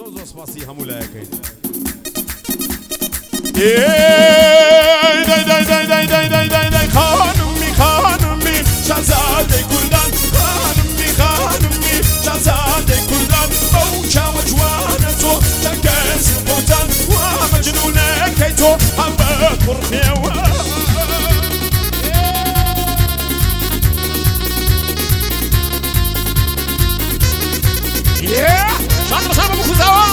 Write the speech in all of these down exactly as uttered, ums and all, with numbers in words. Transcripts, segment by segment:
زۆر زۆر سپاسی هەموو لایەکەین. خانمی خانمی شازادەی کوردان خانمی خانمی شازادەی کوردان ئەو چاوە جوانە تۆ دەکەسم بۆتان وا مەجنونەکەی تۆ هەم بە کوڕمێوە شاد باشم بابو کوزاوە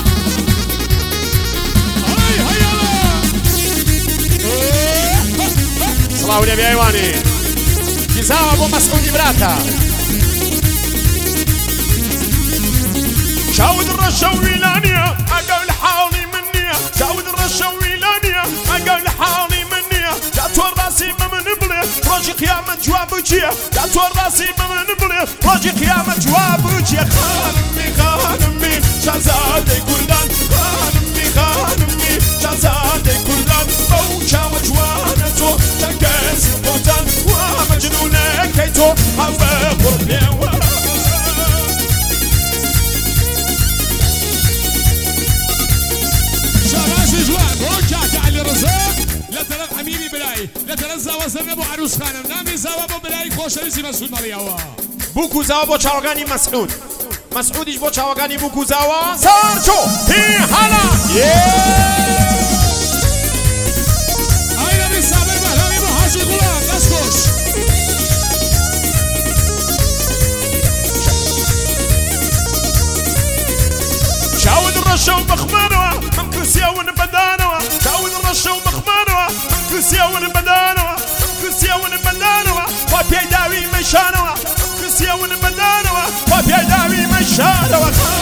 سڵاو لێ بیایوانی گیزاوە بۆ مەسعودی براتە شاود ڕەشە ویلانیە ئەگەر لە حاڵی من نییە شاود ڕەشە ویلانیە ئەگەر لە حاڵی من نییە جا تۆ ڕاستی بە من بڵێ ڕۆژی قیامەت جواب چییە جا تۆ ڕاستی بە من بڵێ ڕۆژی قیامەت جواب چییە خانمی خانمی شازادەی کوردان خانمی خانمی شازادەی کوردان ئەو چاوە جوانە تۆ دەکەسم بۆتان وا مەجنونەکەی تۆ هەوە قوڕمێوە لەتەرەف حەمیمی بلای لەتەرەف زاوە زەرنە بۆ عروس خانم نامی زاوە بۆ بلای خۆشەویستی مەسعود مەڵیاوە بوو کوزاوە بۆ چاوەکانی مەسعود مەسعودیش بۆ چاوەکانی بوو کوزاوە سەرچۆ هی هەلا ئای لەبی سابەر بەهرامی بۆ حاجی غوڵام دەست خۆش شاود ڕەشە و بەخمانەوە ئەم کورسیاون بەدانەوە شاود ڕەشە و بەخمانەوە ئەم کورسیاون بەدانەوە ئەم کورسیاون بەدانەوە وا پێی داوی مەشانەوە ئەم کورسیاون بەدانەوە وا پێی داوی مەشانەوە